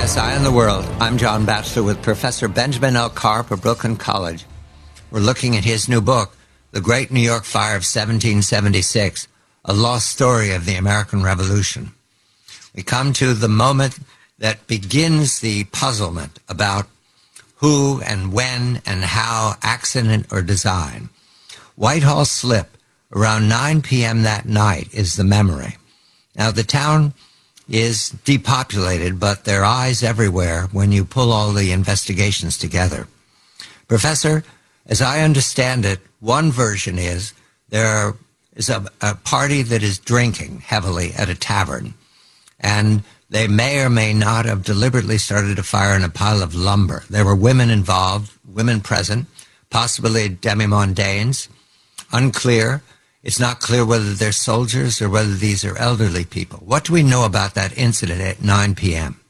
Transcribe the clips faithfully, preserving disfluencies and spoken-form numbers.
S I on the World. I'm John Batchelor with Professor Benjamin L. Karp of Brooklyn College. We're looking at his new book, The Great New York Fire of seventeen seventy-six, A Lost Story of the American Revolution. We come to the moment that begins the puzzlement about who and when and how, accident or design. Whitehall Slip, around nine p.m. that night, is the memory. Now, the town is depopulated, but there are eyes everywhere when you pull all the investigations together. Professor, as I understand it, one version is there is a, a party that is drinking heavily at a tavern, and they may or may not have deliberately started a fire in a pile of lumber. There were women involved, women present, possibly demi-mondaines, unclear. It's not clear whether they're soldiers or whether these are elderly people. What do we know about that incident at nine p.m.?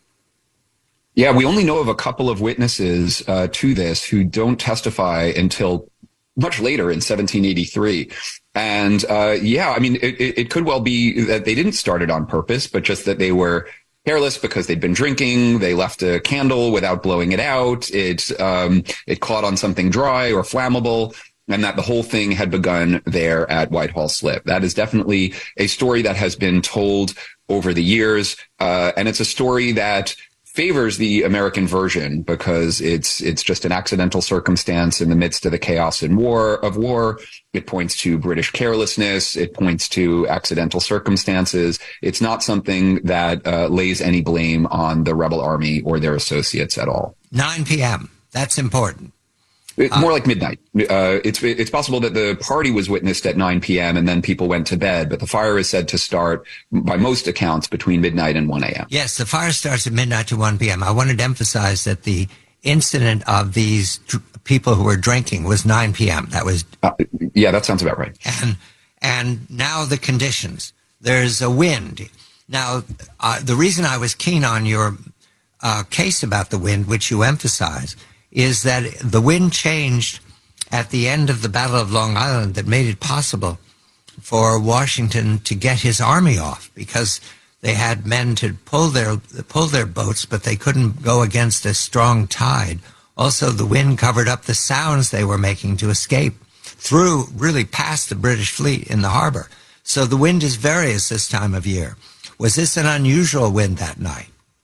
Yeah, we only know of a couple of witnesses uh, to this who don't testify until much later in seventeen eighty-three. And uh, yeah, I mean, it, it could well be that they didn't start it on purpose, but just that they were careless because they'd been drinking. They left a candle without blowing it out. It, um, it caught on something dry or flammable, and that the whole thing had begun there at Whitehall Slip. That is definitely a story that has been told over the years, uh, and it's a story that favors the American version because it's it's just an accidental circumstance in the midst of the chaos and war of war. It points to British carelessness. It points to accidental circumstances. It's not something that uh, lays any blame on the rebel army or their associates at all. nine p.m. That's important. It's more like midnight. Uh, it's it's possible that the party was witnessed at nine p.m. and then people went to bed, but the fire is said to start, by most accounts, between midnight and one a.m. Yes, the fire starts at midnight to one p.m. I wanted to emphasize that the incident of these dr- people who were drinking was nine p.m. That was... Uh, yeah, that sounds about right. And, and now the conditions. There's a wind. Now, uh, the reason I was keen on your uh, case about the wind, which you emphasize, is that the wind changed at the end of the Battle of Long Island that made it possible for Washington to get his army off because they had men to pull their pull their boats, but they couldn't go against a strong tide. Also, the wind covered up the sounds they were making to escape through, really past the British fleet in the harbor. So the wind is various this time of year. Was this an unusual wind that night?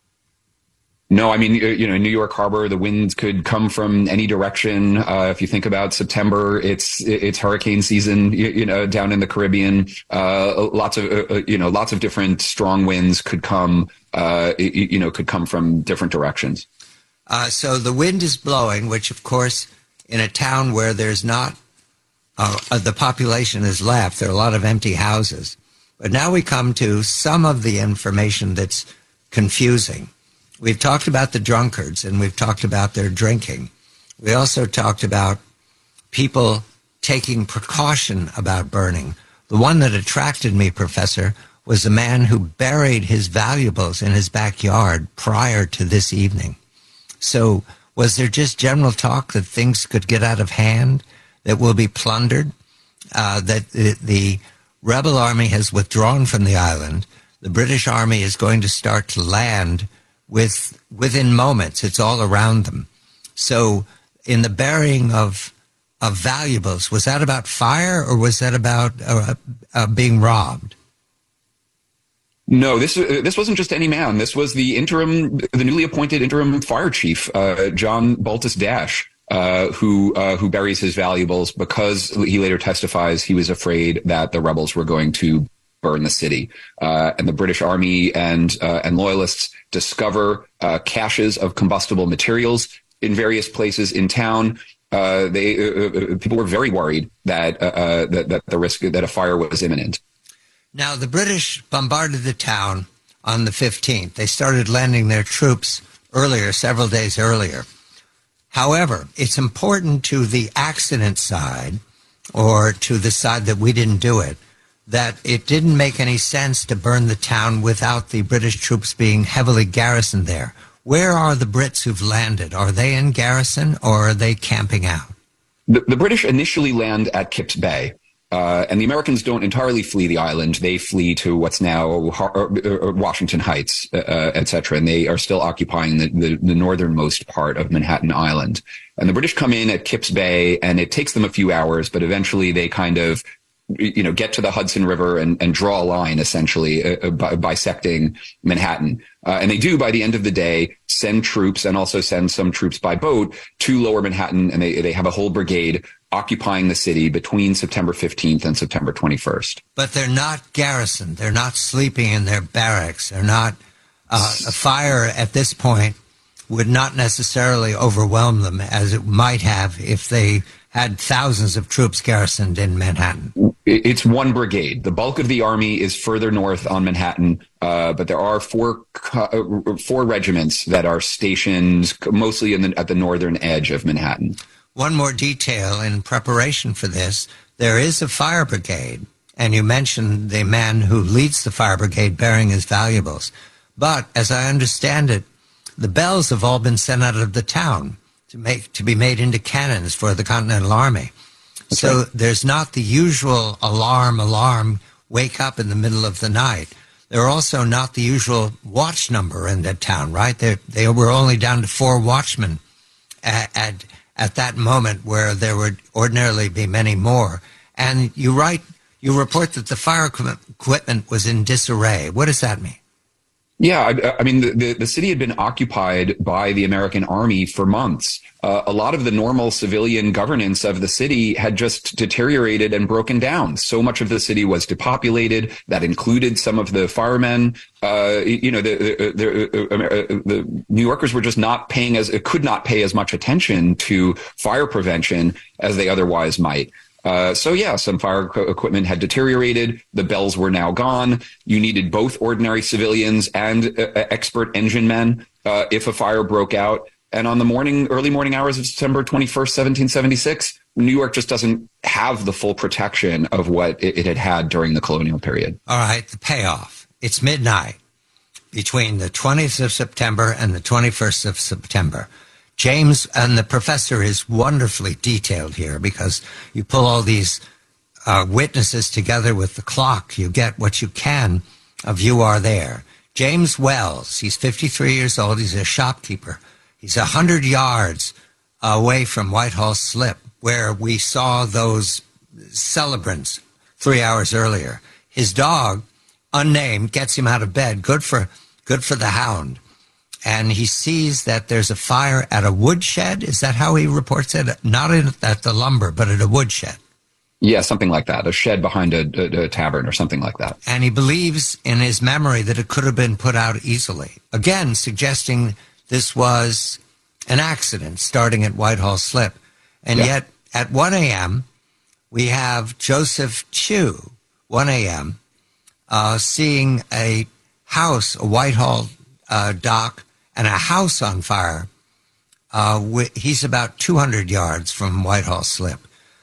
No, I mean, you know, in New York Harbor, the winds could come from any direction. Uh, if you think about September, it's it's hurricane season, you, you know, down in the Caribbean. Uh, lots of, uh, you know, lots of different strong winds could come, uh, you, you know, could come from different directions. Uh, so the wind is blowing, which, of course, in a town where there's not, uh, uh, the population is left, there are a lot of empty houses. But now we come to some of the information that's confusing. We've talked about the drunkards, and we've talked about their drinking. We also talked about people taking precaution about burning. The one that attracted me, Professor, was the man who buried his valuables in his backyard prior to this evening. So was there just general talk that things could get out of hand, that will be plundered, uh, that the, the rebel army has withdrawn from the island, the British army is going to start to land with within moments, it's all around them. So in the burying of of valuables, was that about fire or was that about uh, uh, being robbed? No, this uh, this wasn't just any man. This was the interim, the newly appointed interim fire chief, uh, John Baltus Dash, uh, who uh, who buries his valuables because he later testifies he was afraid that the rebels were going to burn the city, uh, and the British Army and uh, and loyalists discover uh, caches of combustible materials in various places in town. Uh, they uh, people were very worried that, uh, uh, that that the risk that a fire was imminent. Now, the British bombarded the town on the fifteenth. They started landing their troops earlier, several days earlier. However, it's important to the accident side, or to the side that we didn't do it, that it didn't make any sense to burn the town without the British troops being heavily garrisoned there. Where are the Brits who've landed? Are they in garrison or are they camping out? The, the British initially land at Kips Bay. Uh, and the Americans don't entirely flee the island. They flee to what's now Washington Heights, uh, et cetera. And they are still occupying the, the, the northernmost part of Manhattan Island. And the British come in at Kips Bay, and it takes them a few hours, but eventually they kind of, you know, get to the Hudson River and, and draw a line, essentially, uh, bi- bisecting Manhattan. Uh, and they do, by the end of the day, send troops and also send some troops by boat to Lower Manhattan. And they, they have a whole brigade occupying the city between September fifteenth and September twenty-first. But they're not garrisoned. They're not sleeping in their barracks. They're not, uh, a fire at this point would not necessarily overwhelm them as it might have if they had thousands of troops garrisoned in Manhattan. It's one brigade. The bulk of the army is further north on Manhattan, uh, but there are four uh, four regiments that are stationed mostly in the, at the northern edge of Manhattan. One more detail in preparation for this, there is a fire brigade, and you mentioned the man who leads the fire brigade bearing his valuables. But as I understand it, the bells have all been sent out of the town to make to be made into cannons for the Continental Army. That's so right. There's not the usual alarm, alarm, wake up in the middle of the night. There are also not the usual watch number in that town, right? They they were only down to four watchmen at, at at that moment, where there would ordinarily be many more. And you write, you report that the fire equipment was in disarray. What does that mean? Yeah, I, I mean, the, the, the city had been occupied by the American army for months. Uh, a lot of the normal civilian governance of the city had just deteriorated and broken down. So much of the city was depopulated. That included some of the firemen. Uh, you know, the, the, the, uh, the New Yorkers were just not paying as, could not pay as much attention to fire prevention as they otherwise might. Uh, so yeah, some fire equipment had deteriorated. The bells were now gone. You needed both ordinary civilians and uh, expert engine men uh, if a fire broke out. And on the morning, early morning hours of September twenty-first, seventeen seventy-six, New York just doesn't have the full protection of what it, it had had during the colonial period. All right, the payoff. It's midnight between the twentieth of September and the twenty-first of September. James, and the professor is wonderfully detailed here because you pull all these uh, witnesses together with the clock. You get what you can of you are there. James Wells, he's fifty-three years old. He's a shopkeeper. He's one hundred yards away from Whitehall Slip, where we saw those celebrants three hours earlier. His dog, unnamed, gets him out of bed. Good for, good for the hound. And he sees that there's a fire at a woodshed. Is that how he reports it? Not in, at the lumber, but at a woodshed. Yeah, something like that. A shed behind a, a, a tavern or something like that. And he believes in his memory that it could have been put out easily. Again, suggesting this was an accident starting at Whitehall Slip. And yeah. Yet at one a.m., we have Joseph Chu, one a.m., uh, seeing a house, a Whitehall uh, dock, and a house on fire. Uh, he's about two hundred yards from Whitehall Slip.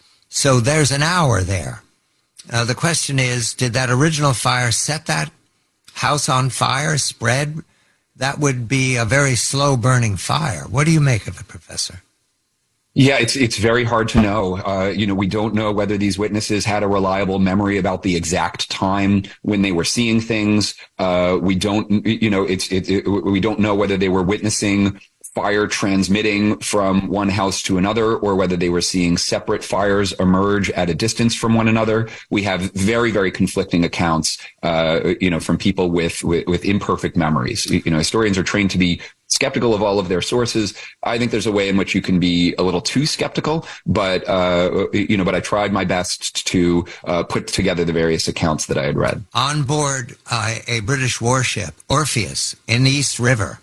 So there's an hour there. Uh, the question is, did that original fire set that house on fire, spread? That would be a very slow-burning fire. What do you make of it, Professor? Yeah, it's it's very hard to know. Uh, you know, we don't know whether these witnesses had a reliable memory about the exact time when they were seeing things. Uh, we don't, you know, it's it, it, we don't know whether they were witnessing fire transmitting from one house to another, or whether they were seeing separate fires emerge at a distance from one another. We have very, very conflicting accounts, uh, you know, from people with, with with imperfect memories. You know, historians are trained to be skeptical of all of their sources. I think there's a way in which you can be a little too skeptical, but, uh, you know, but I tried my best to uh, put together the various accounts that I had read. On board uh, a British warship, Orpheus, in the East River,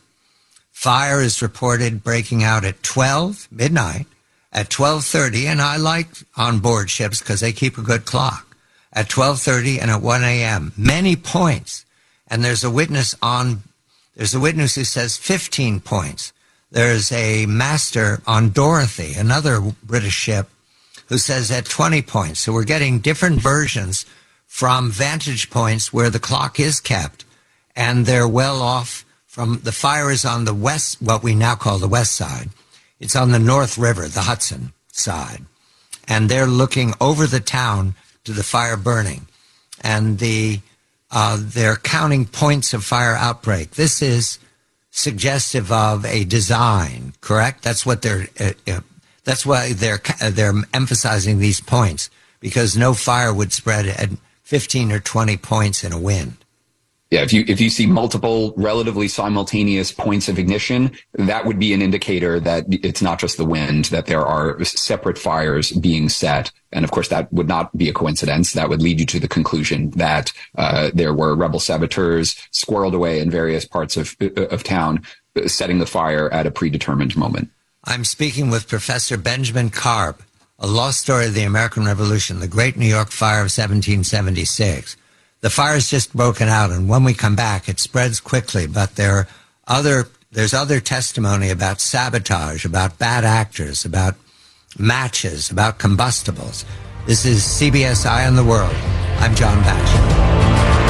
fire is reported breaking out at twelve, midnight, at twelve thirty, and I like on-board ships because they keep a good clock, at twelve thirty and at one a.m. Many points, and there's a witness on There's a witness who says fifteen points. There's a master on Dorothy, another British ship, who says at twenty points. So we're getting different versions from vantage points where the clock is kept, and they're well off from, the fire is on the west, what we now call the west side. It's on the North River, the Hudson side. And they're looking over the town to the fire burning. And the uh, they're counting points of fire outbreak. This is suggestive of a design, correct? That's what they're. Uh, uh, that's why they're uh, they're emphasizing these points, because no fire would spread at fifteen or twenty points in a wind. Yeah, if you if you see multiple relatively simultaneous points of ignition, that would be an indicator that it's not just the wind, that there are separate fires being set. And of course, that would not be a coincidence. That would lead you to the conclusion that uh, there were rebel saboteurs squirreled away in various parts of of town, setting the fire at a predetermined moment. I'm speaking with Professor Benjamin Karp, A Lost Story of the American Revolution, the Great New York Fire of seventeen seventy-six. The fire's just broken out, and when we come back, it spreads quickly, but there are other, there's other testimony about sabotage, about bad actors, about matches, about combustibles. This is C B S Eye on the World. I'm John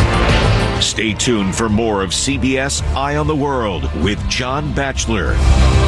Batchelor. Stay tuned for more of C B S Eye on the World with John Batchelor.